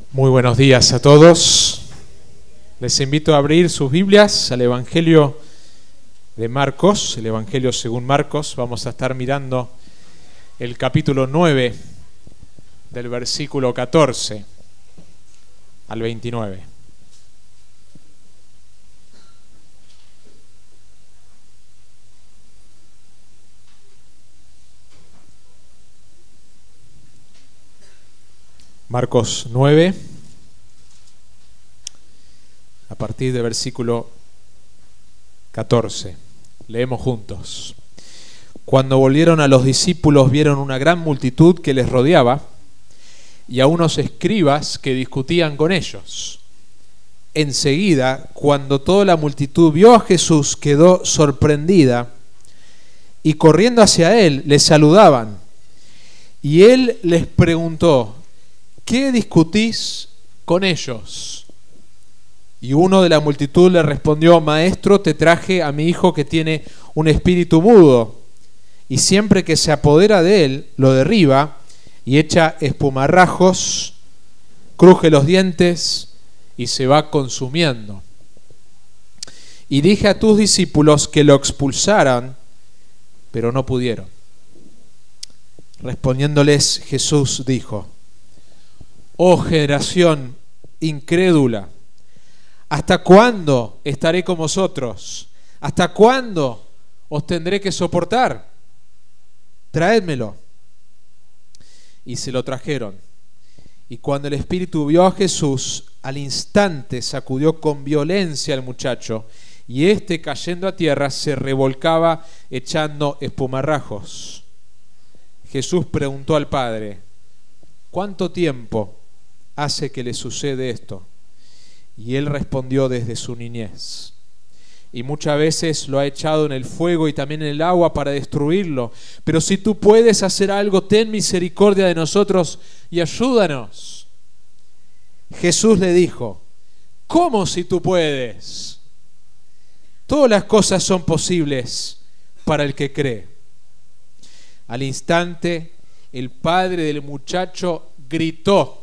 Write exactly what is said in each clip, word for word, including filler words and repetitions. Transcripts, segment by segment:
Muy buenos días a todos. Les invito a abrir sus Biblias al Evangelio de Marcos, el Evangelio según Marcos. Vamos a estar mirando el capítulo nueve del versículo catorce al veintinueve. Marcos nueve, a partir del versículo catorce. Leemos juntos. Cuando volvieron a los discípulos, vieron una gran multitud que les rodeaba y a unos escribas que discutían con ellos. Enseguida, cuando toda la multitud vio a Jesús, quedó sorprendida y corriendo hacia él, le saludaban. Y él les preguntó: ¿qué discutís con ellos? Y uno de la multitud le respondió: Maestro, te traje a mi hijo que tiene un espíritu mudo, y siempre que se apodera de él, lo derriba y echa espumarrajos, cruje los dientes y se va consumiendo. Y dije a tus discípulos que lo expulsaran, pero no pudieron. Respondiéndoles, Jesús dijo: Oh generación incrédula, ¿hasta cuándo estaré con vosotros? ¿Hasta cuándo os tendré que soportar? Traédmelo. Y se lo trajeron. Y cuando el espíritu vio a Jesús, al instante sacudió con violencia al muchacho, y éste, cayendo a tierra, se revolcaba echando espumarrajos. Jesús preguntó al padre: ¿cuánto tiempo hace que le sucede esto? Y él respondió: desde su niñez. Y muchas veces lo ha echado en el fuego y también en el agua para destruirlo. Pero si tú puedes hacer algo, ten misericordia de nosotros y ayúdanos. Jesús le dijo: ¿cómo si tú puedes? Todas las cosas son posibles para el que cree. Al instante, el padre del muchacho gritó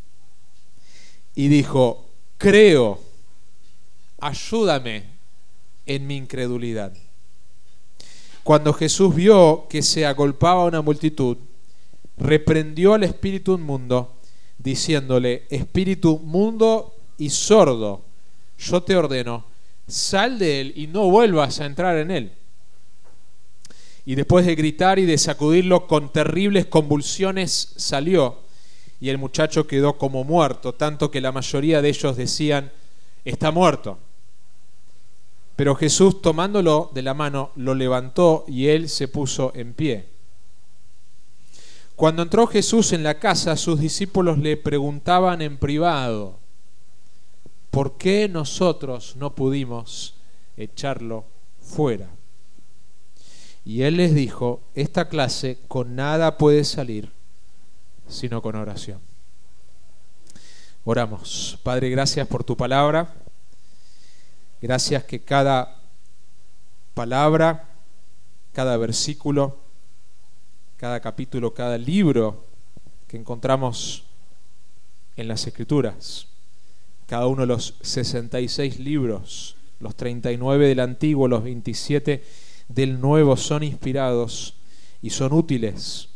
y dijo: creo, ayúdame en mi incredulidad. Cuando Jesús vio que se agolpaba una multitud, reprendió al espíritu inmundo, diciéndole: espíritu mudo y sordo, yo te ordeno, sal de él y no vuelvas a entrar en él. Y después de gritar y de sacudirlo con terribles convulsiones, salió. Y el muchacho quedó como muerto, tanto que la mayoría de ellos decían: está muerto. Pero Jesús, tomándolo de la mano, lo levantó y él se puso en pie. Cuando entró Jesús en la casa, sus discípulos le preguntaban en privado: ¿por qué nosotros no pudimos echarlo fuera? Y él les dijo: esta clase con nada puede salir sino con oración. Oramos. Padre, gracias por tu palabra. Gracias que cada palabra, cada versículo, cada capítulo, cada libro que encontramos en las Escrituras, cada uno de los sesenta y seis libros, los treinta y nueve del Antiguo, los veintisiete del Nuevo, son inspirados y son útiles.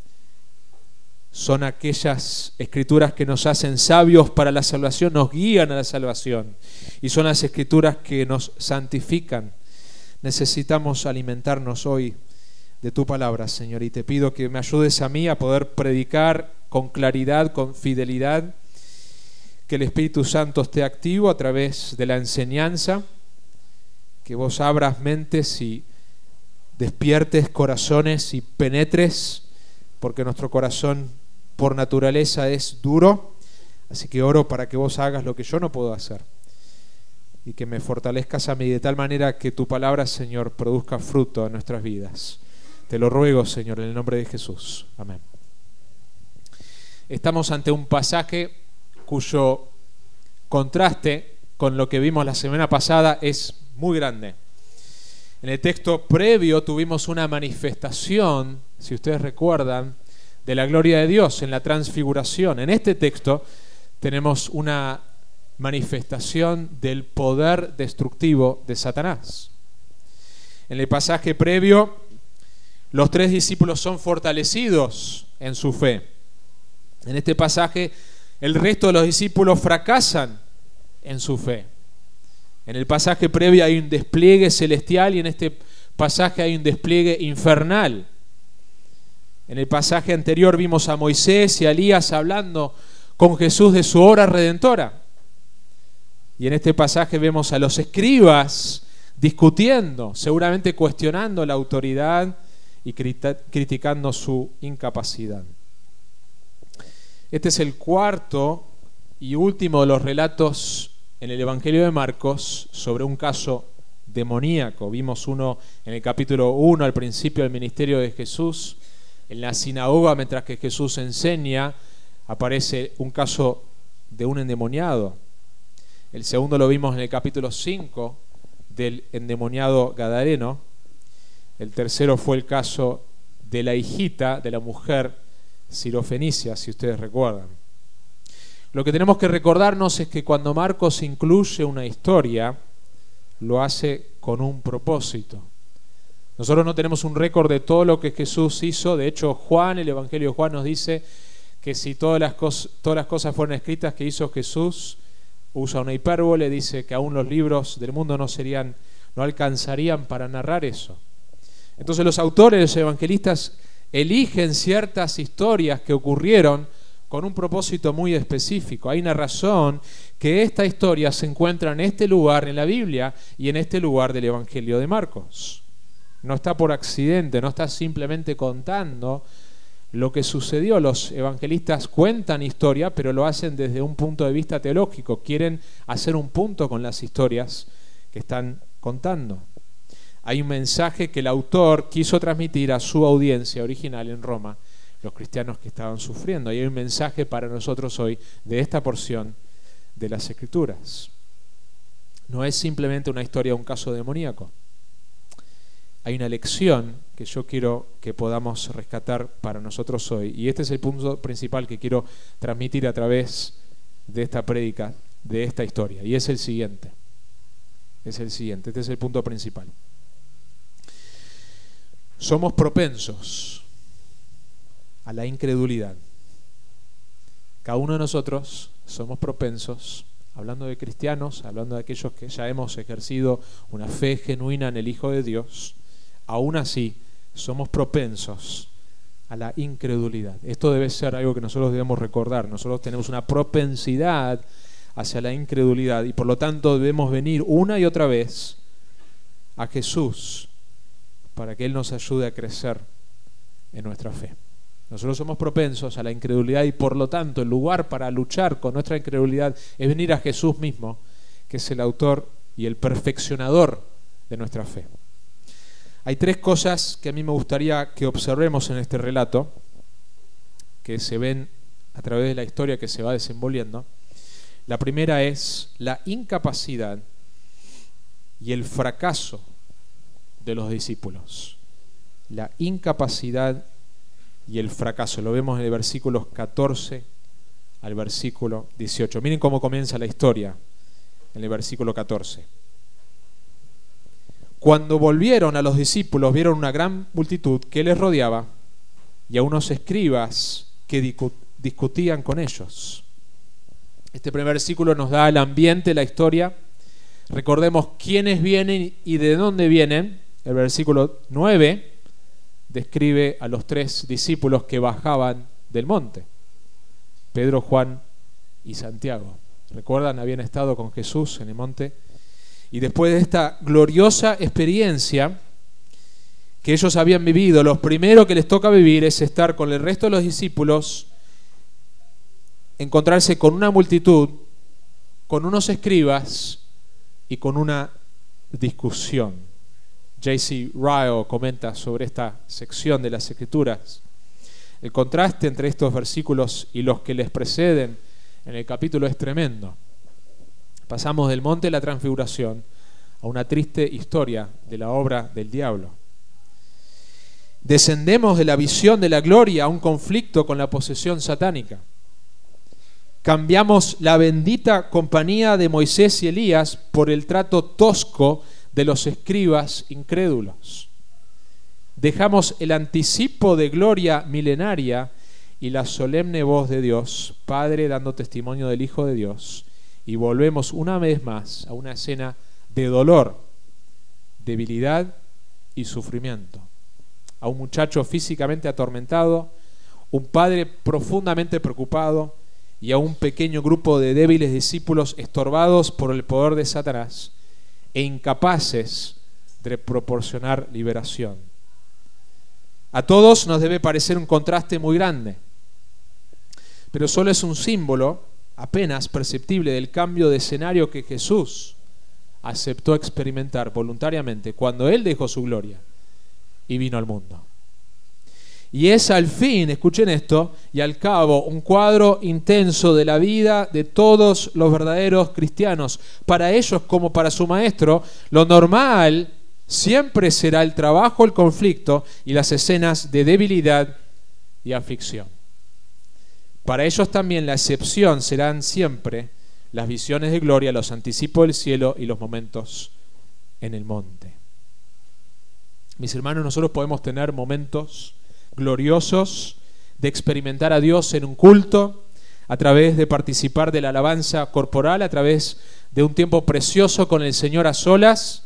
Son aquellas escrituras que nos hacen sabios para la salvación, nos guían a la salvación. Y son las escrituras que nos santifican. Necesitamos alimentarnos hoy de tu palabra, Señor. Y te pido que me ayudes a mí a poder predicar con claridad, con fidelidad. Que el Espíritu Santo esté activo a través de la enseñanza. Que vos abras mentes y despiertes corazones y penetres, porque nuestro corazón por naturaleza es duro. Así que oro para que vos hagas lo que yo no puedo hacer y que me fortalezcas a mí de tal manera que tu palabra, Señor, produzca fruto en nuestras vidas. Te lo ruego, Señor, en el nombre de Jesús. Amén. Estamos ante un pasaje cuyo contraste con lo que vimos la semana pasada es muy grande. En el texto previo tuvimos una manifestación, si ustedes recuerdan, de la gloria de Dios en la transfiguración. En este texto tenemos una manifestación del poder destructivo de Satanás. En el pasaje previo, los tres discípulos son fortalecidos en su fe. En este pasaje, el resto de los discípulos fracasan en su fe. En el pasaje previo hay un despliegue celestial y en este pasaje hay un despliegue infernal. En el pasaje anterior vimos a Moisés y a Elías hablando con Jesús de su obra redentora. Y en este pasaje vemos a los escribas discutiendo, seguramente cuestionando la autoridad y criticando su incapacidad. Este es el cuarto y último de los relatos en el Evangelio de Marcos sobre un caso demoníaco. Vimos uno en el capítulo uno, al principio del ministerio de Jesús. En la sinagoga, mientras que Jesús enseña, aparece un caso de un endemoniado. El segundo lo vimos en el capítulo cinco, del endemoniado gadareno. El tercero fue el caso de la hijita de la mujer sirofenicia, si ustedes recuerdan. Lo que tenemos que recordarnos es que cuando Marcos incluye una historia, lo hace con un propósito. Nosotros no tenemos un récord de todo lo que Jesús hizo. De hecho, Juan, el Evangelio de Juan nos dice que si todas las, cos- todas las cosas fueron escritas que hizo Jesús, usa una hipérbole, dice que aún los libros del mundo no serían, no alcanzarían para narrar eso. Entonces los autores, los evangelistas, eligen ciertas historias que ocurrieron con un propósito muy específico. Hay una razón que esta historia se encuentra en este lugar en la Biblia y en este lugar del Evangelio de Marcos. No está por accidente, no está simplemente contando lo que sucedió. Los evangelistas cuentan historia, pero lo hacen desde un punto de vista teológico. Quieren hacer un punto con las historias que están contando. Hay un mensaje que el autor quiso transmitir a su audiencia original en Roma, los cristianos que estaban sufriendo. Y hay un mensaje para nosotros hoy de esta porción de las Escrituras. No es simplemente una historia de un caso demoníaco. Hay una lección que yo quiero que podamos rescatar para nosotros hoy. Y este es el punto principal que quiero transmitir a través de esta prédica, de esta historia. Y es el siguiente. Es el siguiente. Este es el punto principal. Somos propensos a la incredulidad. Cada uno de nosotros somos propensos, hablando de cristianos, hablando de aquellos que ya hemos ejercido una fe genuina en el Hijo de Dios, aún así somos propensos a la incredulidad. Esto debe ser algo que nosotros debemos recordar. Nosotros tenemos una propensidad hacia la incredulidad y por lo tanto debemos venir una y otra vez a Jesús para que Él nos ayude a crecer en nuestra fe. Nosotros somos propensos a la incredulidad y por lo tanto el lugar para luchar con nuestra incredulidad es venir a Jesús mismo, que es el autor y el perfeccionador de nuestra fe. Hay tres cosas que a mí me gustaría que observemos en este relato, que se ven a través de la historia que se va desenvolviendo. La primera es la incapacidad y el fracaso de los discípulos. La incapacidad y el fracaso. Lo vemos en el versículo catorce al versículo dieciocho. Miren cómo comienza la historia en el versículo catorce. Cuando volvieron a los discípulos, vieron una gran multitud que les rodeaba y a unos escribas que discutían con ellos. Este primer versículo nos da el ambiente, la historia. Recordemos quiénes vienen y de dónde vienen. El versículo nueve describe a los tres discípulos que bajaban del monte: Pedro, Juan y Santiago. ¿Recuerdan? Habían estado con Jesús en el monte. Y después de esta gloriosa experiencia que ellos habían vivido, lo primero que les toca vivir es estar con el resto de los discípulos, encontrarse con una multitud, con unos escribas y con una discusión. J C Ryle comenta sobre esta sección de las Escrituras. El contraste entre estos versículos y los que les preceden en el capítulo es tremendo. Pasamos del monte de la transfiguración a una triste historia de la obra del diablo. Descendemos de la visión de la gloria a un conflicto con la posesión satánica. Cambiamos la bendita compañía de Moisés y Elías por el trato tosco de los escribas incrédulos. Dejamos el anticipo de gloria milenaria y la solemne voz de Dios, Padre dando testimonio del Hijo de Dios, y volvemos una vez más a una escena de dolor, debilidad y sufrimiento. A un muchacho físicamente atormentado, un padre profundamente preocupado y a un pequeño grupo de débiles discípulos estorbados por el poder de Satanás e incapaces de proporcionar liberación. A todos nos debe parecer un contraste muy grande, pero solo es un símbolo apenas perceptible del cambio de escenario que Jesús aceptó experimentar voluntariamente cuando Él dejó su gloria y vino al mundo. Y es al fin, escuchen esto, y al cabo un cuadro intenso de la vida de todos los verdaderos cristianos. Para ellos como para su maestro, lo normal siempre será el trabajo, el conflicto y las escenas de debilidad y aflicción. Para ellos también la excepción serán siempre las visiones de gloria, los anticipos del cielo y los momentos en el monte. Mis hermanos, nosotros podemos tener momentos gloriosos de experimentar a Dios en un culto, a través de participar de la alabanza corporal, a través de un tiempo precioso con el Señor a solas,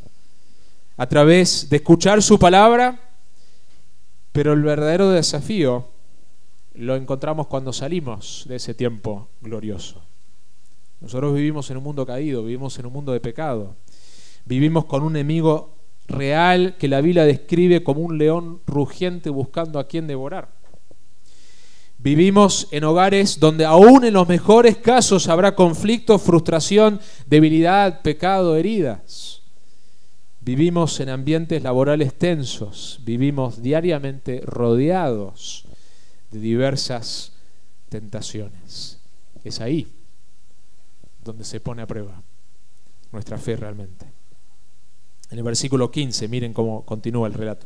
a través de escuchar su palabra, pero el verdadero desafío lo encontramos cuando salimos de ese tiempo glorioso. Nosotros vivimos en un mundo caído, vivimos en un mundo de pecado, vivimos con un enemigo real que la Biblia describe como un león rugiente buscando a quien devorar. Vivimos en hogares donde aún en los mejores casos habrá conflicto, frustración, debilidad, pecado, heridas. Vivimos en ambientes laborales tensos, vivimos diariamente rodeados de diversas tentaciones. Es ahí donde se pone a prueba nuestra fe realmente. En el versículo quince, miren cómo continúa el relato.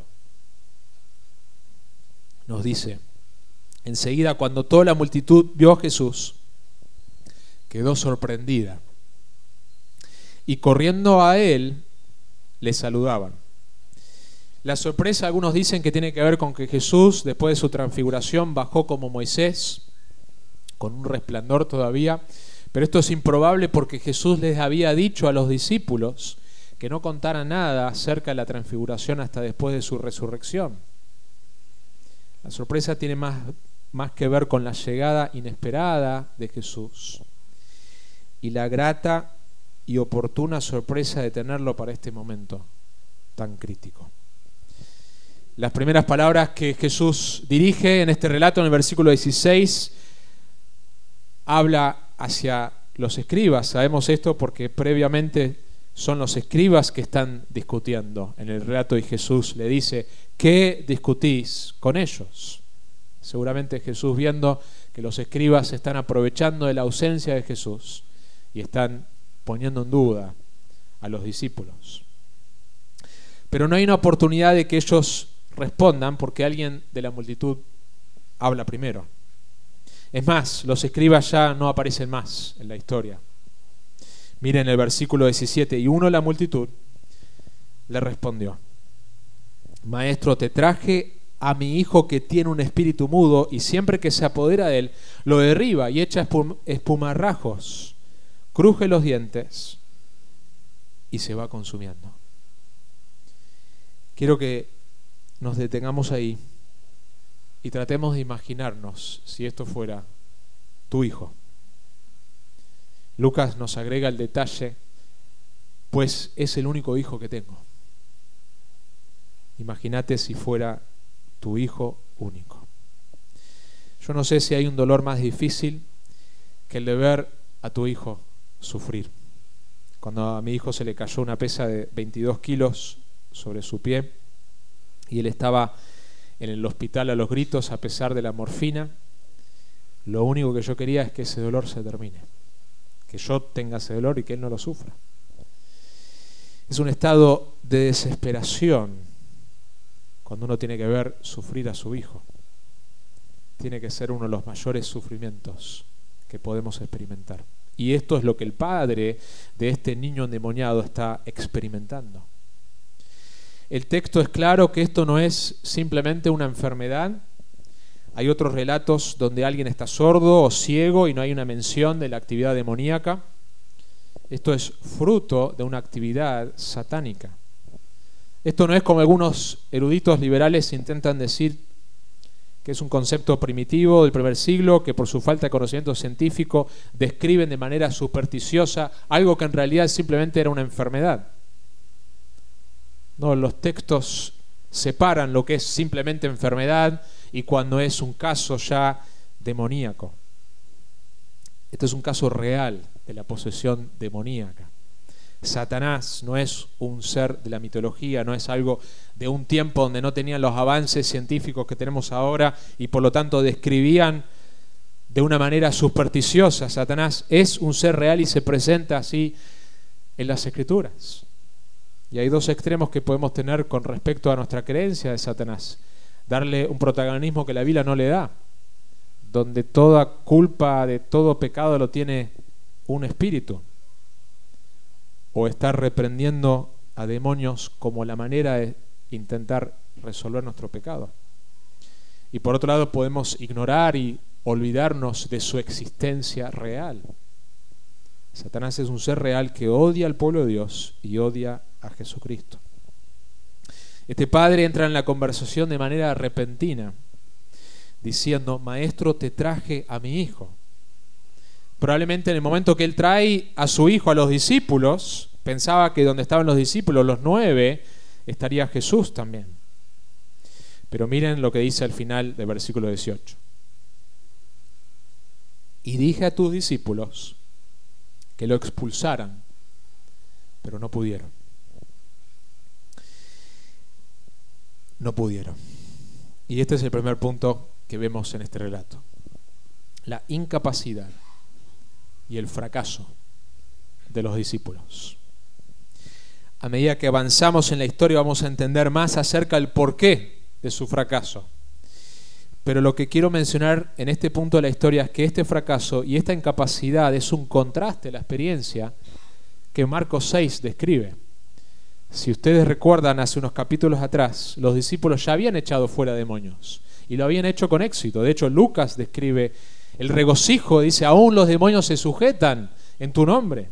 Nos dice: enseguida, cuando toda la multitud vio a Jesús, quedó sorprendida, y corriendo a él, le saludaban. La sorpresa, algunos dicen que tiene que ver con que Jesús, después de su transfiguración, bajó como Moisés, con un resplandor todavía, pero esto es improbable porque Jesús les había dicho a los discípulos que no contara nada acerca de la transfiguración hasta después de su resurrección. La sorpresa tiene más, más que ver con la llegada inesperada de Jesús y la grata y oportuna sorpresa de tenerlo para este momento tan crítico. Las primeras palabras que Jesús dirige en este relato, en el versículo dieciséis, habla hacia los escribas. Sabemos esto porque previamente son los escribas que están discutiendo en el relato y Jesús le dice: ¿qué discutís con ellos? Seguramente Jesús, viendo que los escribas están aprovechando de la ausencia de Jesús y están poniendo en duda a los discípulos. Pero no hay una oportunidad de que ellos respondan porque alguien de la multitud habla primero. Es más, los escribas ya no aparecen más en la historia. Miren el versículo diecisiete: y uno de la multitud le respondió: Maestro, te traje a mi hijo que tiene un espíritu mudo y siempre que se apodera de él lo derriba y echa espum- espumarrajos, cruje los dientes y se va consumiendo. Quiero que nos detengamos ahí y tratemos de imaginarnos si esto fuera tu hijo. Lucas nos agrega el detalle: pues es el único hijo que tengo. Imagínate si fuera tu hijo único. Yo no sé si hay un dolor más difícil que el de ver a tu hijo sufrir. Cuando a mi hijo se le cayó una pesa de veintidós kilos sobre su pie y él estaba en el hospital a los gritos a pesar de la morfina, lo único que yo quería es que ese dolor se termine, que yo tenga ese dolor y que él no lo sufra. Es un estado de desesperación cuando uno tiene que ver sufrir a su hijo. Tiene que ser uno de los mayores sufrimientos que podemos experimentar. Y esto es lo que el padre de este niño endemoniado está experimentando. El texto es claro que esto no es simplemente una enfermedad. Hay otros relatos donde alguien está sordo o ciego y no hay una mención de la actividad demoníaca. Esto es fruto de una actividad satánica. Esto no es como algunos eruditos liberales intentan decir, que es un concepto primitivo del primer siglo, que por su falta de conocimiento científico describen de manera supersticiosa algo que en realidad simplemente era una enfermedad. No, los textos separan lo que es simplemente enfermedad y cuando es un caso ya demoníaco. Este es un caso real de la posesión demoníaca. Satanás no es un ser de la mitología, no es algo de un tiempo donde no tenían los avances científicos que tenemos ahora y por lo tanto describían de una manera supersticiosa. Satanás es un ser real y se presenta así en las Escrituras. Y hay dos extremos que podemos tener con respecto a nuestra creencia de Satanás. Darle un protagonismo que la Biblia no le da, donde toda culpa de todo pecado lo tiene un espíritu. O estar reprendiendo a demonios como la manera de intentar resolver nuestro pecado. Y por otro lado podemos ignorar y olvidarnos de su existencia real. Satanás es un ser real que odia al pueblo de Dios y odia a Jesucristo. Este padre entra en la conversación de manera repentina, diciendo: maestro, te traje a mi hijo. Probablemente en el momento que él trae a su hijo a los discípulos, pensaba que donde estaban los discípulos, los nueve, estaría Jesús también. Pero miren lo que dice al final del versículo dieciocho. Y dije a tus discípulos que lo expulsaran, pero no pudieron. No pudieron. Y este es el primer punto que vemos en este relato. La incapacidad y el fracaso de los discípulos. A medida que avanzamos en la historia vamos a entender más acerca del porqué de su fracaso. Pero lo que quiero mencionar en este punto de la historia es que este fracaso y esta incapacidad es un contraste a la experiencia que Marcos seis describe. Si ustedes recuerdan, hace unos capítulos atrás, los discípulos ya habían echado fuera demonios y lo habían hecho con éxito. De hecho, Lucas describe el regocijo, dice: aún los demonios se sujetan en tu nombre.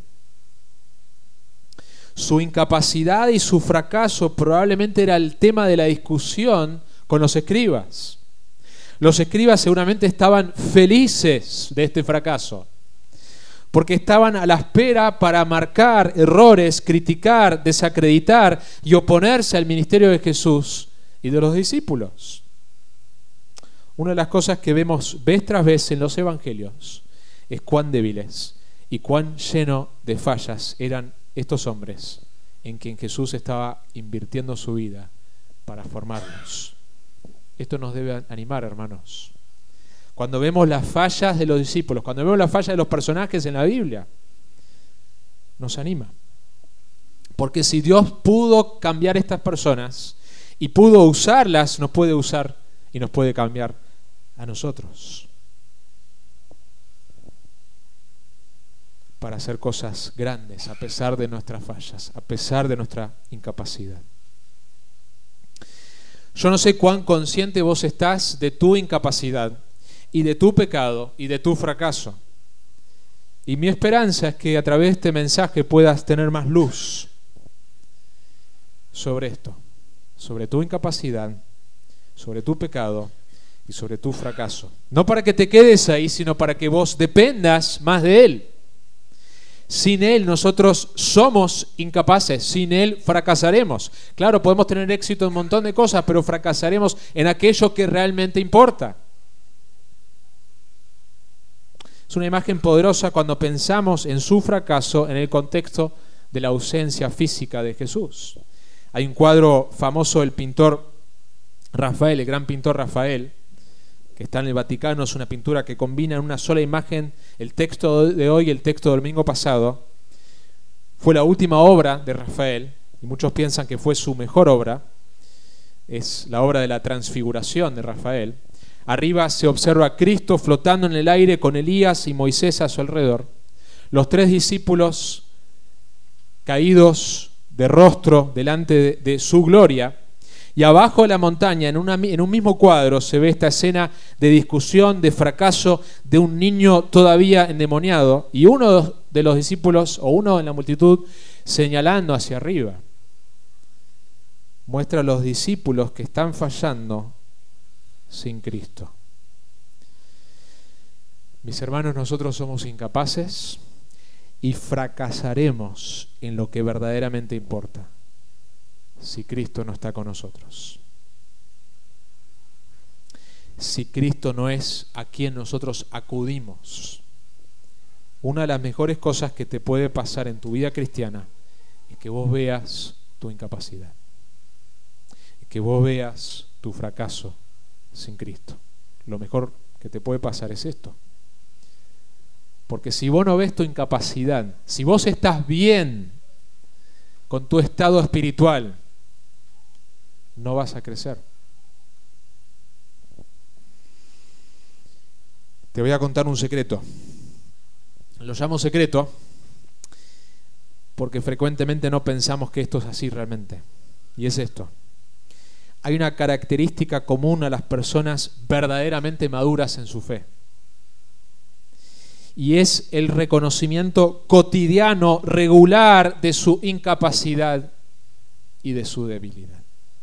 Su incapacidad y su fracaso probablemente era el tema de la discusión con los escribas. Los escribas seguramente estaban felices de este fracaso, porque estaban a la espera para marcar errores, criticar, desacreditar y oponerse al ministerio de Jesús y de los discípulos. Una de las cosas que vemos vez tras vez en los evangelios es cuán débiles y cuán lleno de fallas eran estos hombres en quien Jesús estaba invirtiendo su vida para formarlos. Esto nos debe animar, hermanos. Cuando vemos las fallas de los discípulos, cuando vemos las fallas de los personajes en la Biblia, nos anima. Porque si Dios pudo cambiar estas personas y pudo usarlas, nos puede usar y nos puede cambiar a nosotros para hacer cosas grandes a pesar de nuestras fallas, a pesar de nuestra incapacidad. Yo no sé cuán consciente vos estás de tu incapacidad y de tu pecado y de tu fracaso. Y mi esperanza es que a través de este mensaje puedas tener más luz sobre esto, sobre tu incapacidad, sobre tu pecado y sobre tu fracaso. No para que te quedes ahí, sino para que vos dependas más de Él. Sin Él nosotros somos incapaces, sin Él fracasaremos. Claro, podemos tener éxito en un montón de cosas, pero fracasaremos en aquello que realmente importa. Es una imagen poderosa cuando pensamos en su fracaso en el contexto de la ausencia física de Jesús. Hay un cuadro famoso del pintor Rafael, el gran pintor Rafael, que está en el Vaticano. Es una pintura que combina en una sola imagen el texto de hoy y el texto del domingo pasado. Fue la última obra de Rafael y muchos piensan que fue su mejor obra. Es la obra de la Transfiguración de Rafael. Arriba se observa a Cristo flotando en el aire con Elías y Moisés a su alrededor. Los tres discípulos caídos de rostro delante de, de su gloria. Y abajo de la montaña, en, una, en un mismo cuadro, se ve esta escena de discusión, de fracaso de un niño todavía endemoniado y uno de los discípulos o uno en la multitud señalando hacia arriba. Muestra a los discípulos que están fallando sin Cristo. Mis hermanos, nosotros somos incapaces y fracasaremos en lo que verdaderamente importa si Cristo no está con nosotros. Si Cristo no es a quien nosotros acudimos. Una de las mejores cosas que te puede pasar en tu vida cristiana es que vos veas tu incapacidad, es que vos veas tu fracaso sin Cristo. Lo mejor que te puede pasar es esto. Porque si vos no ves tu incapacidad, si vos estás bien con tu estado espiritual, no vas a crecer. Te voy a contar un secreto. Lo llamo secreto porque frecuentemente no pensamos que esto es así realmente. Y es esto. Hay una característica común a las personas verdaderamente maduras en su fe. Y es el reconocimiento cotidiano, regular de su incapacidad y de su debilidad.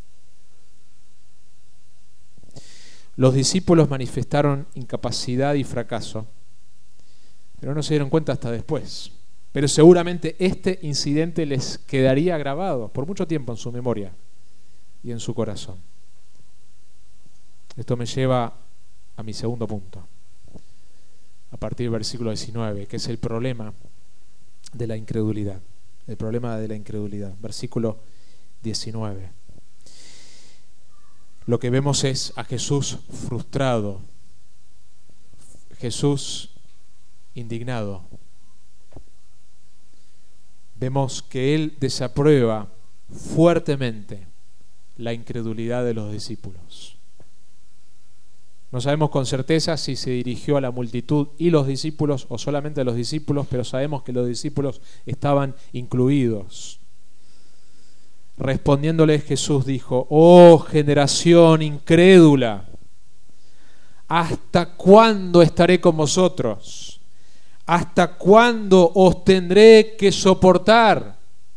Los discípulos manifestaron incapacidad y fracaso, pero no se dieron cuenta hasta después. Pero seguramente este incidente les quedaría grabado por mucho tiempo en su memoria y en su corazón. Esto me lleva a mi segundo punto, a partir del versículo diecinueve, que es el problema de la incredulidad. El problema de la incredulidad. Versículo diecinueve. Lo que vemos es a Jesús frustrado, Jesús indignado. Vemos que Él desaprueba fuertemente la incredulidad de los discípulos. No sabemos con certeza si se dirigió a la multitud y los discípulos o solamente a los discípulos, pero sabemos que los discípulos estaban incluidos. Respondiéndoles Jesús dijo: oh generación incrédula, ¿hasta cuándo estaré con vosotros? ¿Hasta cuándo os tendré que soportar?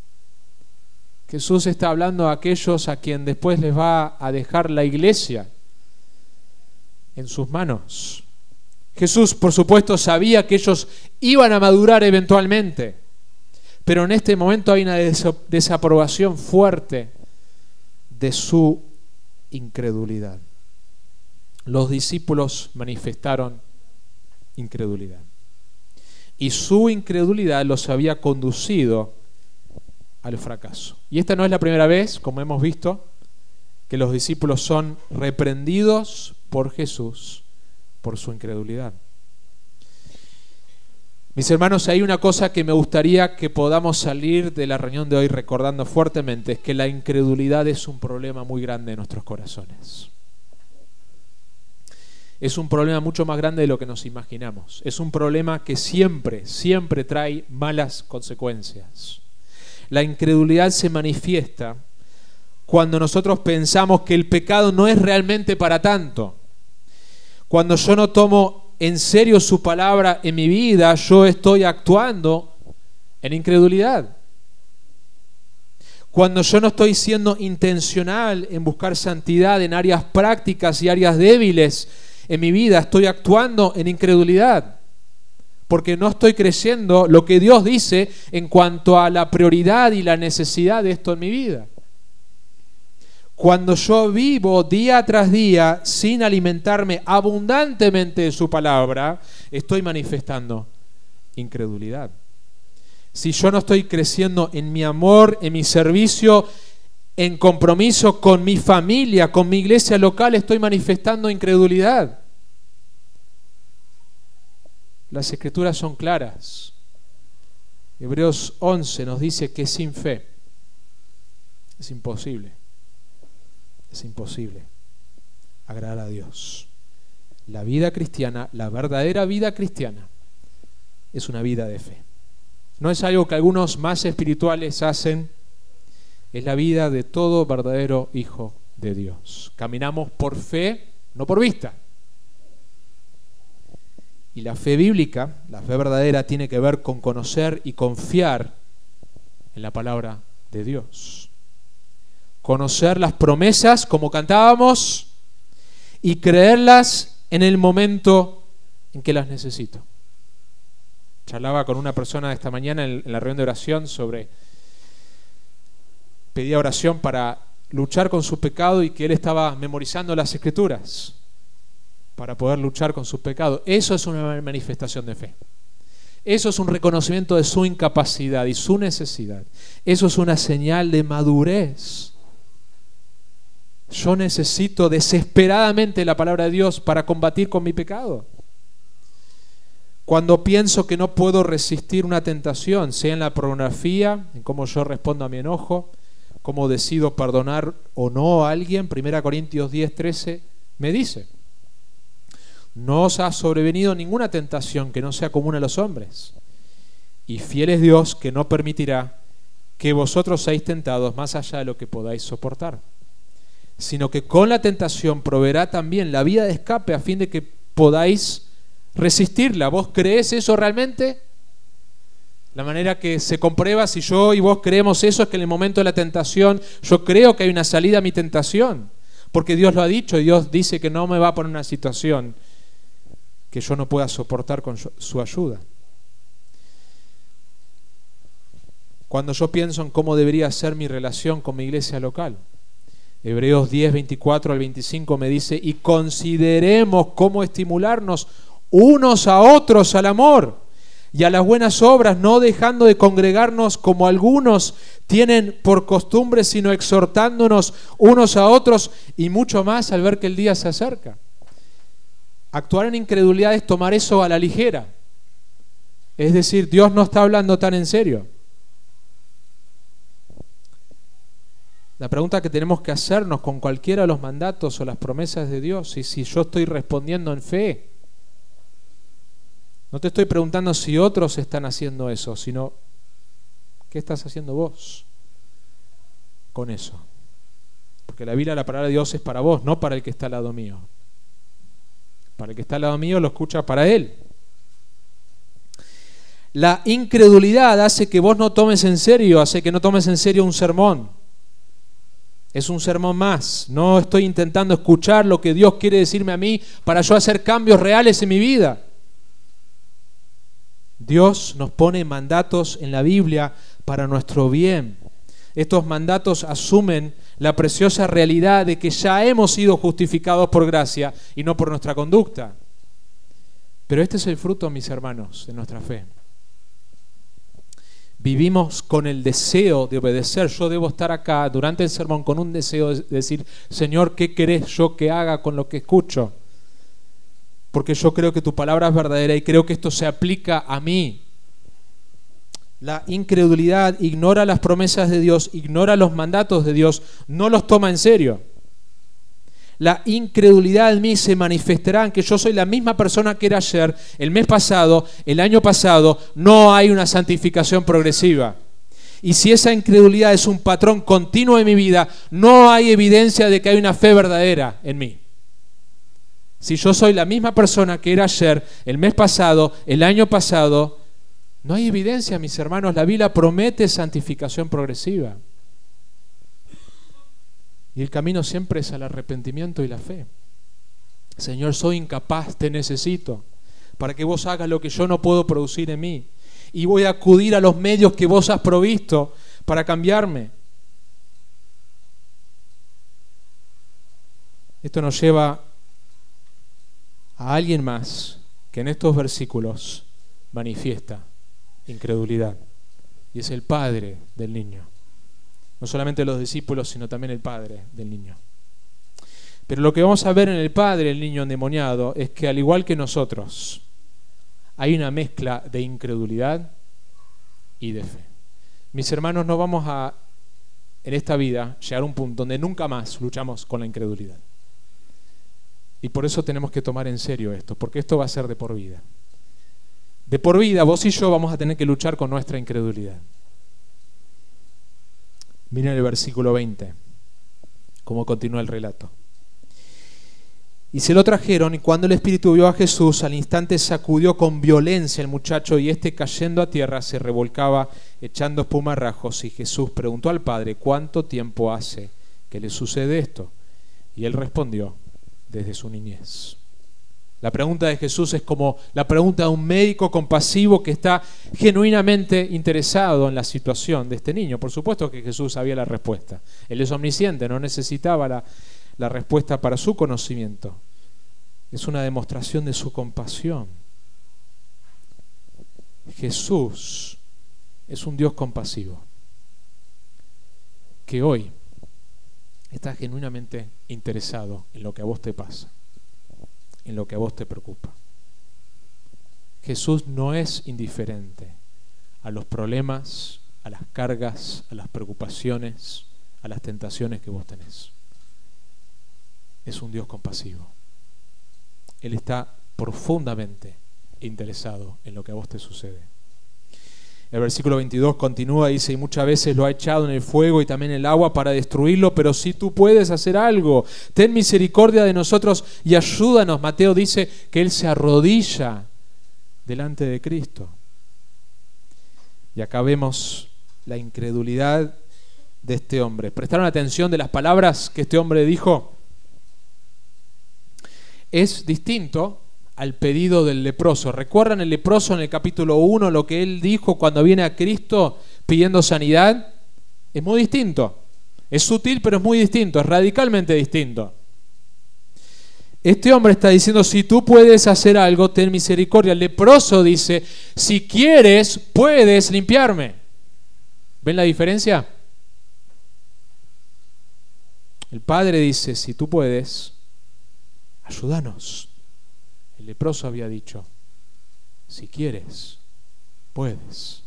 Jesús está hablando a aquellos a quien después les va a dejar la iglesia en sus manos. Jesús, por supuesto, sabía que ellos iban a madurar eventualmente, pero en este momento hay una desaprobación fuerte de su incredulidad. Los discípulos manifestaron incredulidad. Y su incredulidad los había conducido al fracaso. Y esta no es la primera vez, como hemos visto, que los discípulos son reprendidos por Jesús por su incredulidad. Mis hermanos, hay una cosa que me gustaría que podamos salir de la reunión de hoy recordando fuertemente, es que la incredulidad es un problema muy grande en nuestros corazones. Es un problema mucho más grande de lo que nos imaginamos. Es un problema que siempre, siempre trae malas consecuencias. La incredulidad se manifiesta cuando nosotros pensamos que el pecado no es realmente para tanto. Cuando yo no tomo en serio su palabra en mi vida, yo estoy actuando en incredulidad. Cuando yo no estoy siendo intencional en buscar santidad en áreas prácticas y áreas débiles en mi vida, estoy actuando en incredulidad. Porque no estoy creyendo lo que Dios dice en cuanto a la prioridad y la necesidad de esto en mi vida. Cuando yo vivo día tras día sin alimentarme abundantemente de su palabra, estoy manifestando incredulidad. Si yo no estoy creciendo en mi amor, en mi servicio, en compromiso con mi familia, con mi iglesia local, estoy manifestando incredulidad. Las escrituras son claras. Hebreos once nos dice que sin fe es imposible. Es imposible agradar a Dios. La vida cristiana, la verdadera vida cristiana, es una vida de fe. No es algo que algunos más espirituales hacen, es la vida de todo verdadero hijo de Dios. Caminamos por fe, no por vista. Y la fe bíblica, la fe verdadera, tiene que ver con conocer y confiar en la palabra de Dios. Conocer las promesas, como cantábamos, y creerlas en el momento en que las necesito. Charlaba con una persona esta mañana en la reunión de oración sobre, pedía oración para luchar con su pecado y que él estaba memorizando las Escrituras para poder luchar con su pecado. Eso es una manifestación de fe. Eso es un reconocimiento de su incapacidad y su necesidad. Eso es una señal de madurez. Yo necesito desesperadamente la palabra de Dios para combatir con mi pecado. Cuando pienso que no puedo resistir una tentación, sea en la pornografía, en cómo yo respondo a mi enojo, cómo decido perdonar o no a alguien, primera Corintios diez, trece, me dice: no os ha sobrevenido ninguna tentación que no sea común a los hombres, y fiel es Dios que no permitirá que vosotros seáis tentados más allá de lo que podáis soportar, sino que con la tentación proveerá también la vía de escape a fin de que podáis resistirla. ¿Vos creés eso realmente? La manera que se comprueba si yo y vos creemos eso es que en el momento de la tentación yo creo que hay una salida a mi tentación, porque Dios lo ha dicho y Dios dice que no me va a poner en una situación que yo no pueda soportar con su ayuda. Cuando yo pienso en cómo debería ser mi relación con mi iglesia local, Hebreos diez, veinticuatro al veinticinco me dice: y consideremos cómo estimularnos unos a otros al amor y a las buenas obras, no dejando de congregarnos como algunos tienen por costumbre, sino exhortándonos unos a otros, y mucho más al ver que el día se acerca. Actuar en incredulidad es tomar eso a la ligera. Es decir, Dios no está hablando tan en serio. La pregunta que tenemos que hacernos con cualquiera de los mandatos o las promesas de Dios es si yo estoy respondiendo en fe. No te estoy preguntando si otros están haciendo eso, sino ¿qué estás haciendo vos con eso? Porque la Biblia, la palabra de Dios, es para vos, no para el que está al lado mío. Para el que está al lado mío lo escucha para él. La incredulidad hace que vos no tomes en serio, hace que no tomes en serio un sermón. Es un sermón más. No estoy intentando escuchar lo que Dios quiere decirme a mí para yo hacer cambios reales en mi vida. Dios nos pone mandatos en la Biblia para nuestro bien. Estos mandatos asumen la preciosa realidad de que ya hemos sido justificados por gracia y no por nuestra conducta. Pero este es el fruto, mis hermanos, de nuestra fe. Vivimos con el deseo de obedecer. Yo debo estar acá durante el sermón con un deseo de decir: Señor, ¿qué querés yo que haga con lo que escucho? Porque yo creo que tu palabra es verdadera y creo que esto se aplica a mí. La incredulidad ignora las promesas de Dios, ignora los mandatos de Dios, no los toma en serio. La incredulidad en mí se manifestará en que yo soy la misma persona que era ayer, el mes pasado, el año pasado. No hay una santificación progresiva. Y si esa incredulidad es un patrón continuo en mi vida, no hay evidencia de que hay una fe verdadera en mí. Si yo soy la misma persona que era ayer, el mes pasado, el año pasado, no hay evidencia, mis hermanos. La Biblia promete santificación progresiva. Y el camino siempre es al arrepentimiento y la fe. Señor, soy incapaz, te necesito para que vos hagas lo que yo no puedo producir en mí. Y voy a acudir a los medios que vos has provisto para cambiarme. Esto nos lleva a alguien más que en estos versículos manifiesta incredulidad, y es el padre del niño. No solamente los discípulos, sino también el padre del niño. Pero lo que vamos a ver en el padre del niño endemoniado es que, al igual que nosotros, hay una mezcla de incredulidad y de fe. Mis hermanos, no vamos a, en esta vida, llegar a un punto donde nunca más luchamos con la incredulidad. Y por eso tenemos que tomar en serio esto, porque esto va a ser de por vida. De por vida, vos y yo vamos a tener que luchar con nuestra incredulidad. Miren el versículo veinte, cómo continúa el relato. Y se lo trajeron, y cuando el espíritu vio a Jesús, al instante sacudió con violencia el muchacho, y éste, cayendo a tierra, se revolcaba echando espumarrajos. Y Jesús preguntó al padre: ¿cuánto tiempo hace que le sucede esto? Y él respondió: desde su niñez. La pregunta de Jesús es como la pregunta de un médico compasivo que está genuinamente interesado en la situación de este niño. Por supuesto que Jesús sabía la respuesta. Él es omnisciente, no necesitaba la la respuesta para su conocimiento. Es una demostración de su compasión. Jesús es un Dios compasivo que hoy está genuinamente interesado en lo que a vos te pasa, en lo que a vos te preocupa. Jesús no es indiferente a los problemas, a las cargas, a las preocupaciones, a las tentaciones que vos tenés. Es un Dios compasivo. Él está profundamente interesado en lo que a vos te sucede. El versículo veintidós continúa y dice: y muchas veces lo ha echado en el fuego y también en el agua para destruirlo, pero si tú puedes hacer algo, ten misericordia de nosotros y ayúdanos. Mateo dice que él se arrodilla delante de Cristo. Y acá vemos la incredulidad de este hombre. ¿Prestaron atención de las palabras que este hombre dijo? Es distinto al pedido del leproso. ¿Recuerdan el leproso en el capítulo uno, lo que él dijo cuando viene a Cristo pidiendo sanidad? Es muy distinto. Es sutil, pero es muy distinto, es radicalmente distinto. Este hombre está diciendo: si tú puedes hacer algo, ten misericordia. El leproso dice: si quieres, puedes limpiarme. ¿Ven la diferencia? El padre dice: si tú puedes, ayúdanos. El leproso había dicho: si quieres, puedes.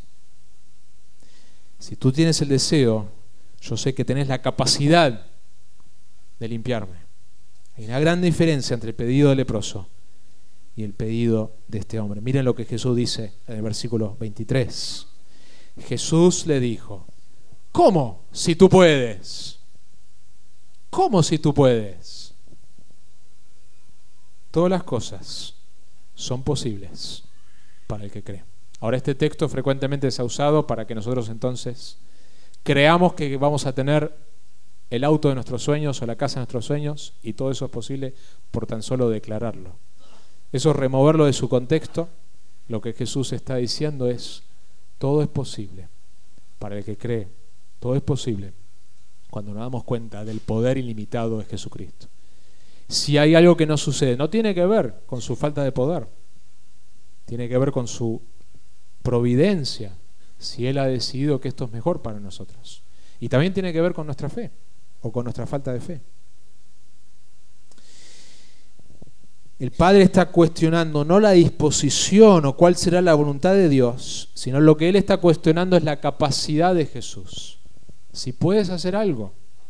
Si tú tienes el deseo, yo sé que tenés la capacidad de limpiarme. Hay una gran diferencia entre el pedido del leproso y el pedido de este hombre. Miren lo que Jesús dice en el versículo veintitrés. Jesús le dijo: ¿cómo si tú puedes? ¿Cómo si tú puedes? Todas las cosas son posibles para el que cree. Ahora, este texto frecuentemente se ha usado para que nosotros entonces creamos que vamos a tener el auto de nuestros sueños o la casa de nuestros sueños, y todo eso es posible por tan solo declararlo. Eso es removerlo de su contexto. Lo que Jesús está diciendo es: todo es posible para el que cree. Todo es posible cuando nos damos cuenta del poder ilimitado de Jesucristo. Si hay algo que no sucede, no tiene que ver con su falta de poder, tiene que ver con su providencia, si Él ha decidido que esto es mejor para nosotros. Y también tiene que ver con nuestra fe o con nuestra falta de fe. El Padre está cuestionando no la disposición o cuál será la voluntad de Dios, sino lo que Él está cuestionando es la capacidad de Jesús. Si puedes hacer algo.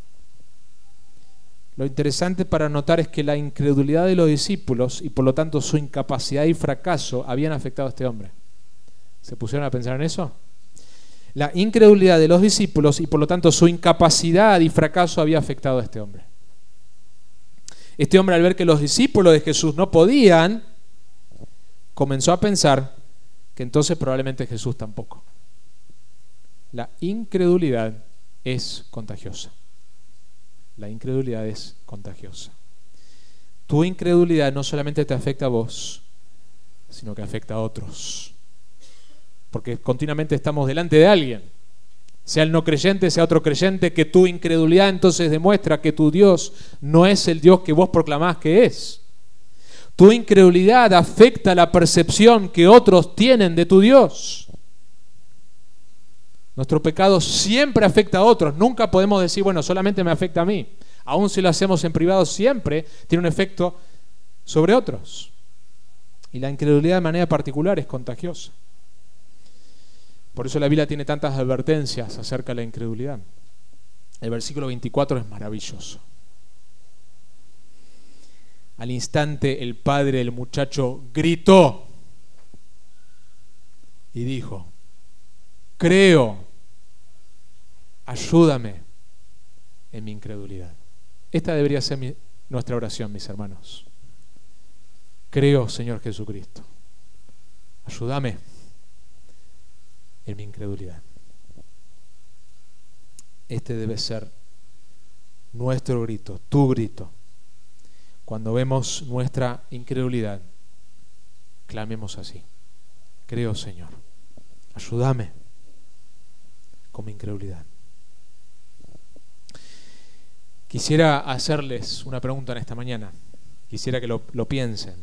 Lo interesante para notar es que la incredulidad de los discípulos y por lo tanto su incapacidad y fracaso habían afectado a este hombre. ¿Se pusieron a pensar en eso? La incredulidad de los discípulos y por lo tanto su incapacidad y fracaso había afectado a este hombre. Este hombre, al ver que los discípulos de Jesús no podían, comenzó a pensar que entonces probablemente Jesús tampoco. La incredulidad es contagiosa. La incredulidad es contagiosa. Tu incredulidad no solamente te afecta a vos, sino que afecta a otros. Porque continuamente estamos delante de alguien, sea el no creyente, sea otro creyente, que tu incredulidad entonces demuestra que tu Dios no es el Dios que vos proclamás que es. Tu incredulidad afecta la percepción que otros tienen de tu Dios. Nuestro pecado siempre afecta a otros. Nunca podemos decir, bueno, solamente me afecta a mí. Aun si lo hacemos en privado, siempre tiene un efecto sobre otros. Y la incredulidad de manera particular es contagiosa. Por eso la Biblia tiene tantas advertencias acerca de la incredulidad. El versículo veinticuatro es maravilloso. Al instante el padre del muchacho gritó y dijo: creo, ayúdame en mi incredulidad. Esta debería ser mi, nuestra oración, mis hermanos. Creo, Señor Jesucristo, ayúdame en mi incredulidad. Este debe ser nuestro grito, tu grito. Cuando vemos nuestra incredulidad, clamemos así: creo, Señor, ayúdame con mi incredulidad. Quisiera hacerles una pregunta en esta mañana. Quisiera que lo, lo piensen.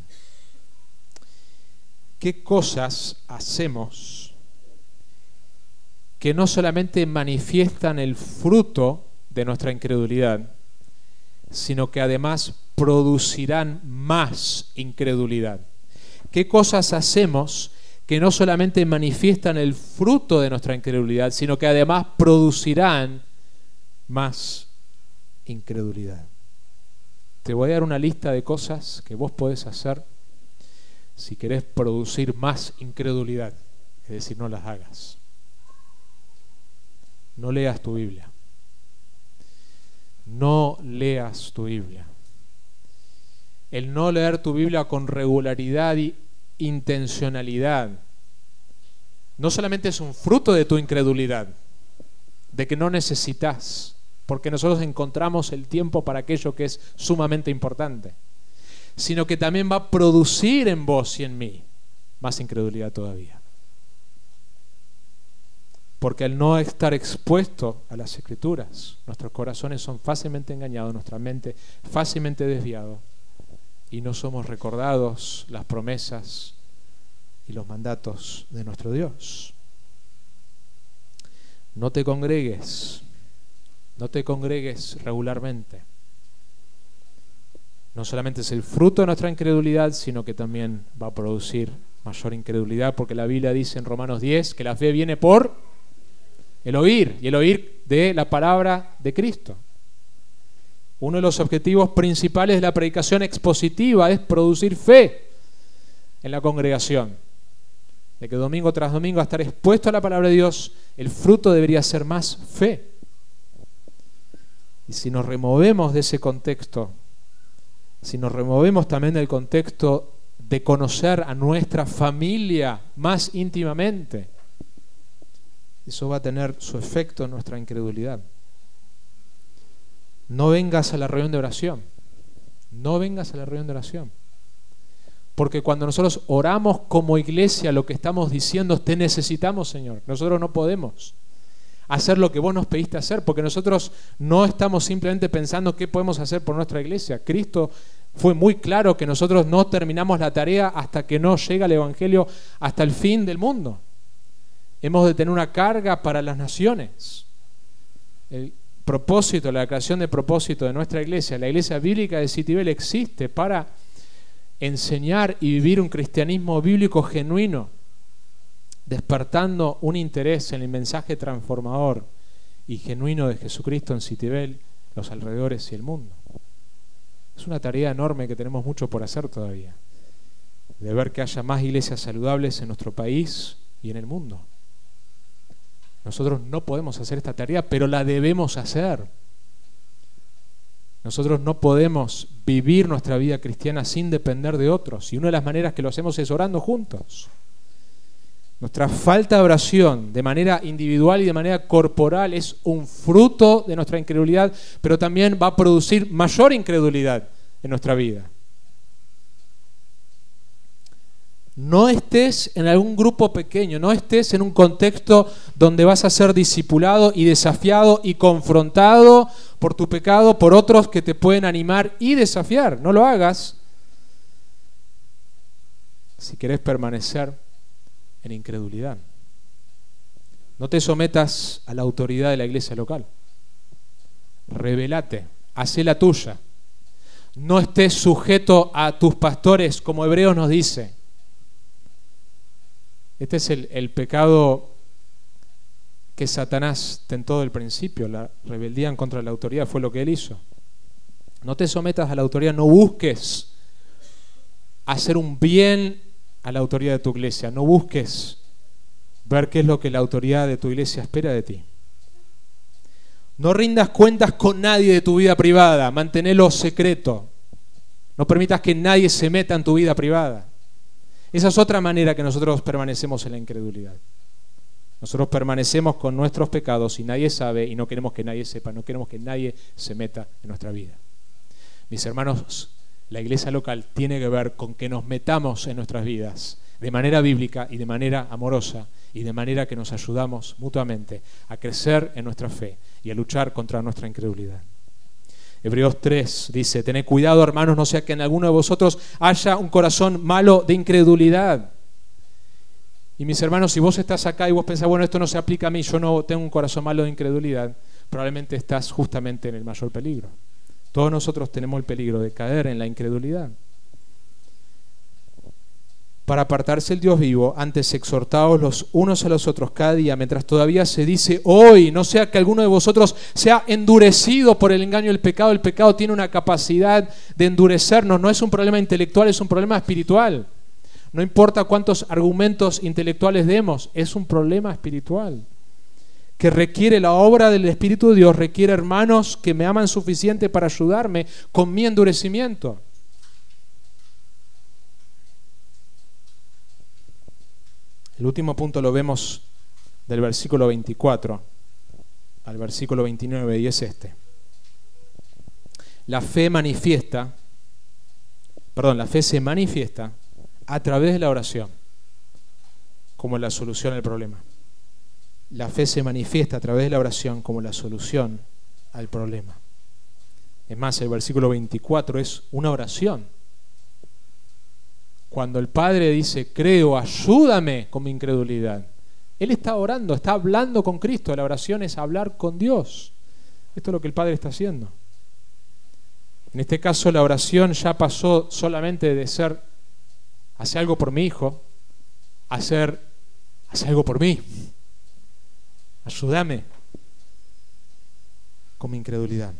¿Qué cosas hacemos que no solamente manifiestan el fruto de nuestra incredulidad, sino que además producirán más incredulidad? ¿Qué cosas hacemos que no solamente manifiestan el fruto de nuestra incredulidad, sino que además producirán más incredulidad? Te voy a dar una lista de cosas que vos podés hacer si querés producir más incredulidad, es decir, no las hagas. No leas tu Biblia. No leas tu Biblia. El no leer tu Biblia con regularidad y intencionalidad no solamente es un fruto de tu incredulidad, de que no necesitas, porque nosotros encontramos el tiempo para aquello que es sumamente importante, sino que también va a producir en vos y en mí más incredulidad todavía. Porque al no estar expuesto a las Escrituras, nuestros corazones son fácilmente engañados, nuestra mente fácilmente desviada, y no somos recordados las promesas y los mandatos de nuestro Dios. No te congregues, no te congregues regularmente. No solamente es el fruto de nuestra incredulidad, sino que también va a producir mayor incredulidad, porque la Biblia dice en Romanos diez que la fe viene por el oír, y el oír de la palabra de Cristo. Uno de los objetivos principales de la predicación expositiva es producir fe en la congregación. De que domingo tras domingo, a estar expuesto a la palabra de Dios, el fruto debería ser más fe. Y si nos removemos de ese contexto, si nos removemos también del contexto de conocer a nuestra familia más íntimamente, eso va a tener su efecto en nuestra incredulidad. No vengas a la reunión de oración. No vengas a la reunión de oración. Porque cuando nosotros oramos como iglesia, lo que estamos diciendo es: te necesitamos, Señor. Nosotros no podemos hacer lo que vos nos pediste hacer, porque nosotros no estamos simplemente pensando qué podemos hacer por nuestra iglesia. Cristo fue muy claro que nosotros no terminamos la tarea hasta que no llega el Evangelio hasta el fin del mundo. Hemos de tener una carga para las naciones. El propósito, la creación de propósito de nuestra iglesia, la iglesia bíblica de Citibel, existe para enseñar y vivir un cristianismo bíblico genuino, despertando un interés en el mensaje transformador y genuino de Jesucristo en Citibel, los alrededores y el mundo. Es una tarea enorme que tenemos mucho por hacer todavía, de ver que haya más iglesias saludables en nuestro país y en el mundo. Nosotros no podemos hacer esta tarea, pero la debemos hacer. Nosotros no podemos vivir nuestra vida cristiana sin depender de otros, y una de las maneras que lo hacemos es orando juntos. Nuestra falta de oración de manera individual y de manera corporal es un fruto de nuestra incredulidad, pero también va a producir mayor incredulidad en nuestra vida. No estés en algún grupo pequeño, no estés en un contexto donde vas a ser discipulado y desafiado y confrontado por tu pecado, por otros que te pueden animar y desafiar. No lo hagas si querés permanecer en incredulidad. No te sometas a la autoridad de la iglesia local. Rebelate, hacé la tuya. No estés sujeto a tus pastores, como Hebreos nos dice. Este es el, el pecado que Satanás tentó del principio. La rebeldía en contra de la autoridad fue lo que él hizo. No te sometas a la autoridad, no busques hacer un bien a la autoridad de tu iglesia. No busques ver qué es lo que la autoridad de tu iglesia espera de ti. No rindas cuentas con nadie de tu vida privada. Manténelo secreto. No permitas que nadie se meta en tu vida privada. Esa es otra manera que nosotros permanecemos en la incredulidad. Nosotros permanecemos con nuestros pecados y nadie sabe y no queremos que nadie sepa, no queremos que nadie se meta en nuestra vida. Mis hermanos, la iglesia local tiene que ver con que nos metamos en nuestras vidas de manera bíblica y de manera amorosa y de manera que nos ayudamos mutuamente a crecer en nuestra fe y a luchar contra nuestra incredulidad. Hebreos tres dice, tened cuidado, hermanos, no sea que en alguno de vosotros haya un corazón malo de incredulidad. Y mis hermanos, si vos estás acá y vos pensás, bueno, esto no se aplica a mí, yo no tengo un corazón malo de incredulidad, probablemente estás justamente en el mayor peligro. Todos nosotros tenemos el peligro de caer en la incredulidad. Para apartarse el Dios vivo, antes exhortaos los unos a los otros cada día, mientras todavía se dice hoy, no sea que alguno de vosotros sea endurecido por el engaño del pecado. El pecado tiene una capacidad de endurecernos, no es un problema intelectual, es un problema espiritual. No importa cuántos argumentos intelectuales demos, es un problema espiritual que requiere la obra del Espíritu de Dios, requiere hermanos que me aman suficiente para ayudarme con mi endurecimiento. El último punto lo vemos del versículo veinticuatro al versículo veintinueve y es este. La fe manifiesta, perdón, la fe se manifiesta a través de la oración como la solución al problema. La fe se manifiesta a través de la oración como la solución al problema. Es más, el versículo veinticuatro es una oración. Cuando el Padre dice, creo, ayúdame con mi incredulidad, Él está orando, está hablando con Cristo. La oración es hablar con Dios. Esto es lo que el Padre está haciendo. En este caso, la oración ya pasó solamente de ser, hacer algo por mi hijo, a hacer, hacer algo por mí. Ayúdame con mi incredulidad.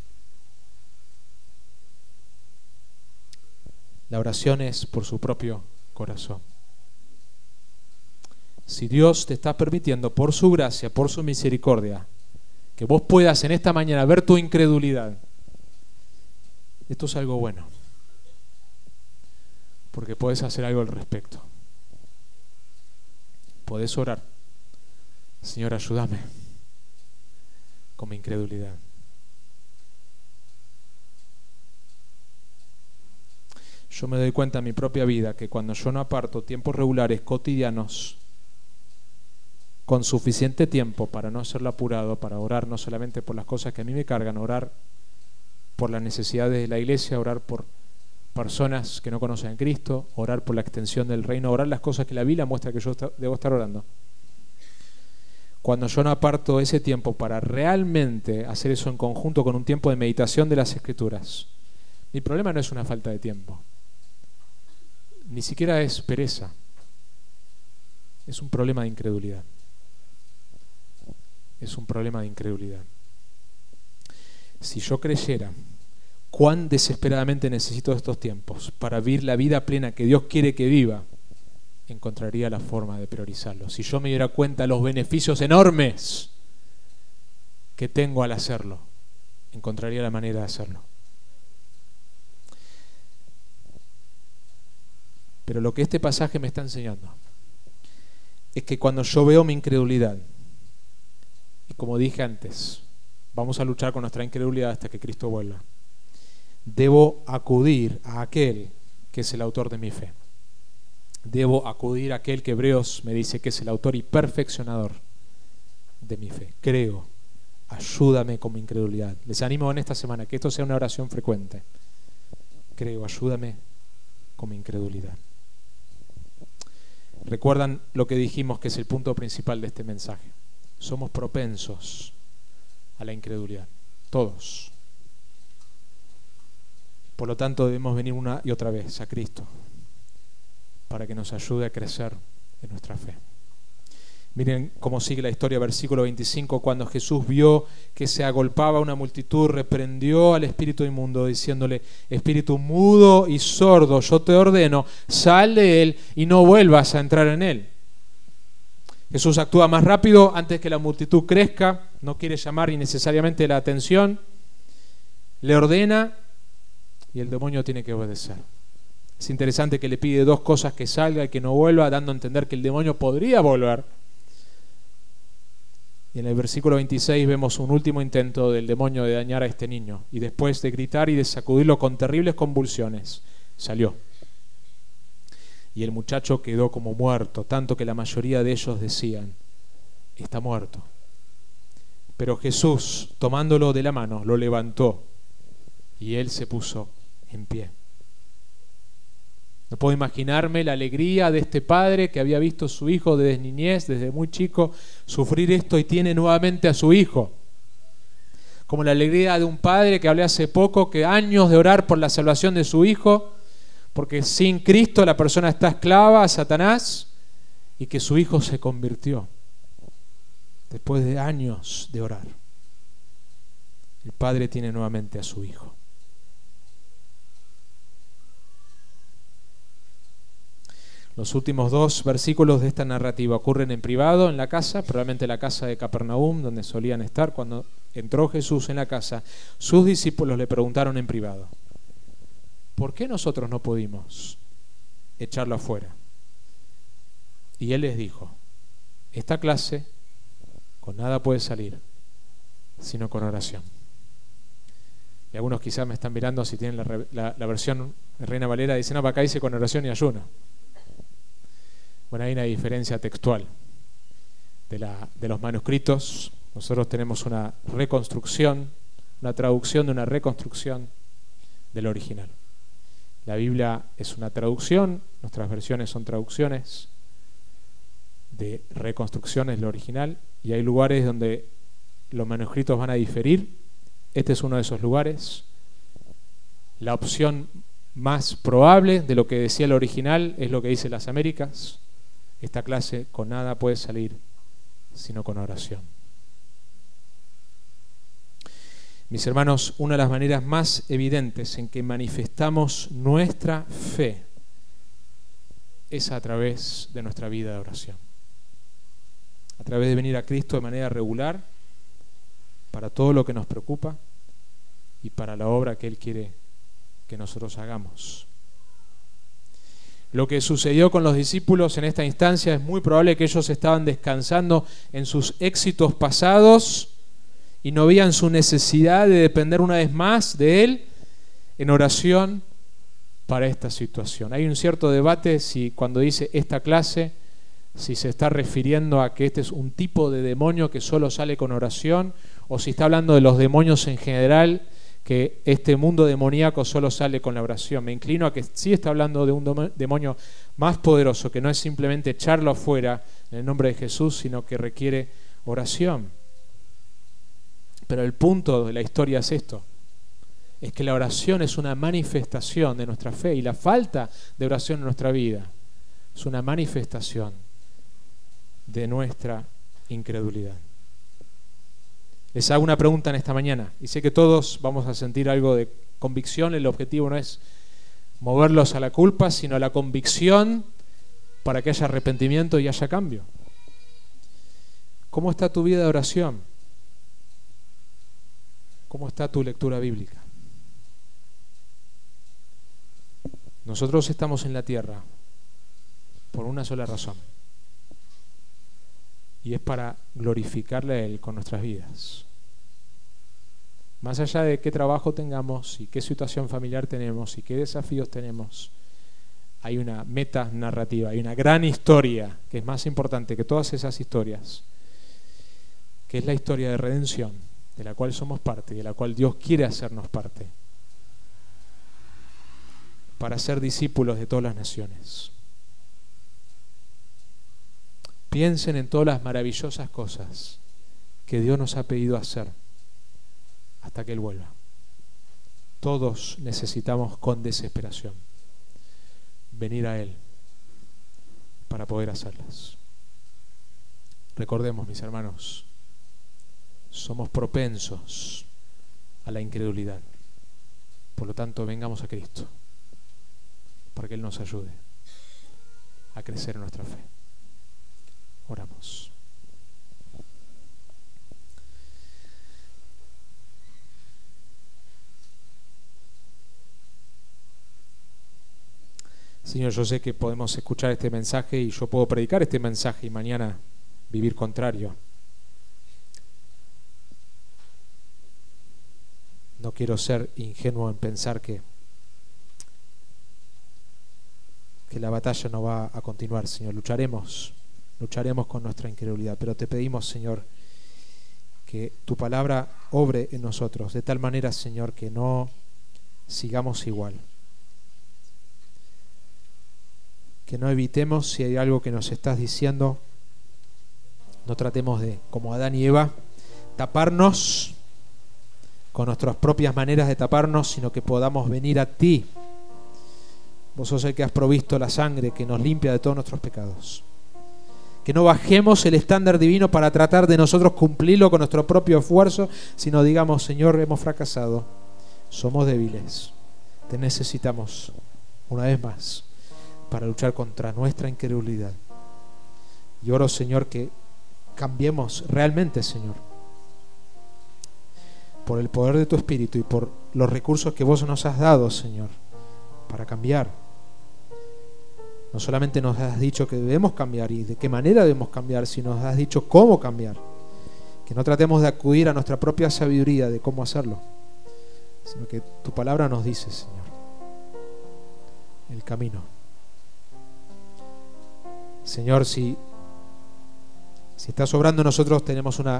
La oración es por su propio corazón. Si Dios te está permitiendo por su gracia, por su misericordia, que vos puedas en esta mañana ver tu incredulidad, esto es algo bueno, porque podés hacer algo al respecto. Podés orar, Señor, ayúdame con mi incredulidad. Yo me doy cuenta en mi propia vida que cuando yo no aparto tiempos regulares, cotidianos, con suficiente tiempo para no hacerlo apurado, para orar no solamente por las cosas que a mí me cargan, orar por las necesidades de la iglesia, orar por personas que no conocen a Cristo, orar por la extensión del reino, orar las cosas que la Biblia muestra que yo debo estar orando. Cuando yo no aparto ese tiempo para realmente hacer eso en conjunto con un tiempo de meditación de las Escrituras, mi problema no es una falta de tiempo. Ni siquiera es pereza. Es un problema de incredulidad. Es un problema de incredulidad. Si yo creyera cuán desesperadamente necesito estos tiempos para vivir la vida plena que Dios quiere que viva, encontraría la forma de priorizarlo. Si yo me diera cuenta de los beneficios enormes que tengo al hacerlo, encontraría la manera de hacerlo. Pero lo que este pasaje me está enseñando es que cuando yo veo mi incredulidad, y como dije antes, vamos a luchar con nuestra incredulidad hasta que Cristo vuelva, debo acudir a aquel que es el autor de mi fe. Debo acudir a aquel que Hebreos me dice que es el autor y perfeccionador de mi fe. Creo, ayúdame con mi incredulidad. Les animo en esta semana que esto sea una oración frecuente. Creo, ayúdame con mi incredulidad. Recuerdan lo que dijimos que es el punto principal de este mensaje. Somos propensos a la incredulidad, todos. Por lo tanto, debemos venir una y otra vez a Cristo para que nos ayude a crecer en nuestra fe. Miren cómo sigue la historia, versículo veinticinco. Cuando Jesús vio que se agolpaba una multitud, reprendió al espíritu inmundo, diciéndole: espíritu mudo y sordo, yo te ordeno, sal de él y no vuelvas a entrar en él. Jesús actúa más rápido antes que la multitud crezca, no quiere llamar innecesariamente la atención, le ordena y el demonio tiene que obedecer. Es interesante que le pide dos cosas: que salga y que no vuelva, dando a entender que el demonio podría volver. Y en el versículo veintiséis vemos un último intento del demonio de dañar a este niño. Y después de gritar y de sacudirlo con terribles convulsiones, salió. Y el muchacho quedó como muerto, tanto que la mayoría de ellos decían: está muerto. Pero Jesús, tomándolo de la mano, lo levantó y él se puso en pie. No puedo imaginarme la alegría de este padre que había visto a su hijo desde niñez, desde muy chico, sufrir esto y tiene nuevamente a su hijo. Como la alegría de un padre que hablé hace poco, que años de orar por la salvación de su hijo, porque sin Cristo la persona está esclava a Satanás, y que su hijo se convirtió después de años de orar. El padre tiene nuevamente a su hijo. Los últimos dos versículos de esta narrativa ocurren en privado en la casa, probablemente la casa de Capernaum, donde solían estar. Cuando entró Jesús en la casa, sus discípulos le preguntaron en privado: ¿por qué nosotros no pudimos echarlo afuera? Y él les dijo: esta clase con nada puede salir, sino con oración. Y algunos quizás me están mirando, si tienen la, la, la versión de Reina Valera, dicen: no, para acá dice con oración y ayuno. Bueno, hay una diferencia textual de, la, de los manuscritos. Nosotros tenemos una reconstrucción, una traducción de una reconstrucción del original. La Biblia es una traducción, nuestras versiones son traducciones de reconstrucciones del original, y hay lugares donde los manuscritos van a diferir. Este es uno de esos lugares. La opción más probable de lo que decía el original es lo que dice las Américas: esta clase con nada puede salir sino con oración. Mis hermanos, una de las maneras más evidentes en que manifestamos nuestra fe es a través de nuestra vida de oración. A través de venir a Cristo de manera regular para todo lo que nos preocupa y para la obra que Él quiere que nosotros hagamos. Lo que sucedió con los discípulos en esta instancia es muy probable que ellos estaban descansando en sus éxitos pasados y no veían su necesidad de depender una vez más de Él en oración para esta situación. Hay un cierto debate si cuando dice esta clase, si se está refiriendo a que este es un tipo de demonio que solo sale con oración, o si está hablando de los demonios en general, que este mundo demoníaco solo sale con la oración. Me inclino a que sí está hablando de un demonio más poderoso, que no es simplemente echarlo afuera en el nombre de Jesús, sino que requiere oración. Pero el punto de la historia es esto: es que la oración es una manifestación de nuestra fe, y la falta de oración en nuestra vida es una manifestación de nuestra incredulidad. Les hago una pregunta en esta mañana, y sé que todos vamos a sentir algo de convicción. El objetivo no es moverlos a la culpa, sino a la convicción para que haya arrepentimiento y haya cambio. ¿Cómo está tu vida de oración? ¿Cómo está tu lectura bíblica? Nosotros estamos en la tierra por una sola razón, y es para glorificarle a Él con nuestras vidas. Más allá de qué trabajo tengamos y qué situación familiar tenemos y qué desafíos tenemos, hay una meta narrativa, hay una gran historia que es más importante que todas esas historias, que es la historia de redención, de la cual somos parte y de la cual Dios quiere hacernos parte, para ser discípulos de todas las naciones. Piensen en todas las maravillosas cosas que Dios nos ha pedido hacer hasta que Él vuelva. Todos necesitamos con desesperación venir a Él para poder hacerlas. Recordemos, mis hermanos, somos propensos a la incredulidad. Por lo tanto, vengamos a Cristo para que Él nos ayude a crecer en nuestra fe. Oramos. Señor, yo sé que podemos escuchar este mensaje y yo puedo predicar este mensaje y mañana vivir contrario. No quiero ser ingenuo en pensar que, que la batalla no va a continuar, Señor. Lucharemos, lucharemos con nuestra incredulidad, pero te pedimos, Señor, que tu palabra obre en nosotros, de tal manera, Señor, que no sigamos igual. Que no evitemos, si hay algo que nos estás diciendo, no tratemos de, como Adán y Eva, taparnos con nuestras propias maneras de taparnos, sino que podamos venir a ti. Vos sos el que has provisto la sangre que nos limpia de todos nuestros pecados. Que no bajemos el estándar divino para tratar de nosotros cumplirlo con nuestro propio esfuerzo, sino digamos, Señor, hemos fracasado, somos débiles, te necesitamos una vez más para luchar contra nuestra incredulidad. Y oro, Señor, que cambiemos realmente, Señor, por el poder de tu Espíritu y por los recursos que vos nos has dado, Señor, para cambiar. No solamente nos has dicho que debemos cambiar y de qué manera debemos cambiar, sino nos has dicho cómo cambiar. Que no tratemos de acudir a nuestra propia sabiduría de cómo hacerlo, sino que tu palabra nos dice, Señor, el camino. Señor, si, si estás obrando en nosotros, tenemos una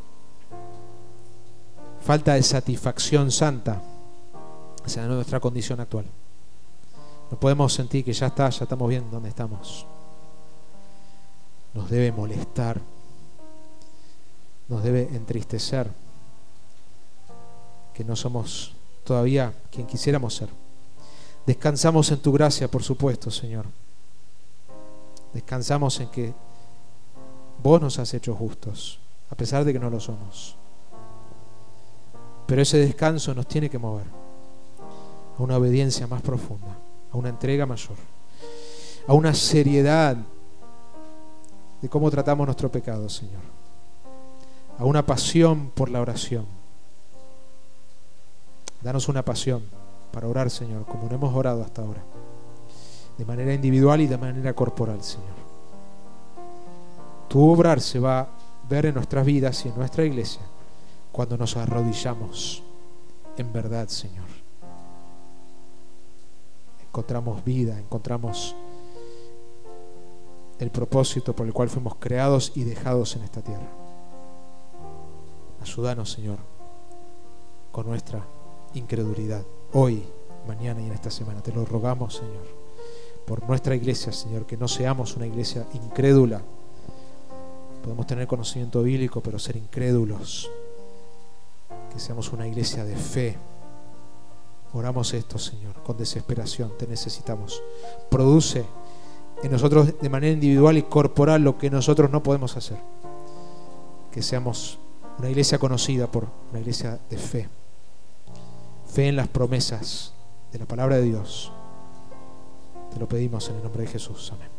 falta de satisfacción santa hacia nuestra condición actual. No podemos sentir que ya está, ya estamos bien donde estamos. Nos debe molestar, nos debe entristecer que no somos todavía quien quisiéramos ser. Descansamos en tu gracia, por supuesto, Señor. Descansamos en que vos nos has hecho justos, a pesar de que no lo somos. Pero ese descanso nos tiene que mover a una obediencia más profunda, a una entrega mayor, a una seriedad de cómo tratamos nuestro pecado, Señor, a una pasión por la oración. Danos una pasión para orar, Señor, como no hemos orado hasta ahora, de manera individual y de manera corporal, Señor. Tu obrar se va a ver en nuestras vidas y en nuestra iglesia cuando nos arrodillamos en verdad, Señor. Encontramos vida, encontramos el propósito por el cual fuimos creados y dejados en esta tierra. Ayúdanos, Señor, con nuestra incredulidad, hoy, mañana y en esta semana. Te lo rogamos, Señor, por nuestra iglesia, Señor, que no seamos una iglesia incrédula. Podemos tener conocimiento bíblico, pero ser incrédulos. Que seamos una iglesia de fe. Oramos esto, Señor, con desesperación. Te necesitamos. Produce en nosotros de manera individual y corporal lo que nosotros no podemos hacer. Que seamos una iglesia conocida por una iglesia de fe. Fe en las promesas de la palabra de Dios. Te lo pedimos en el nombre de Jesús. Amén.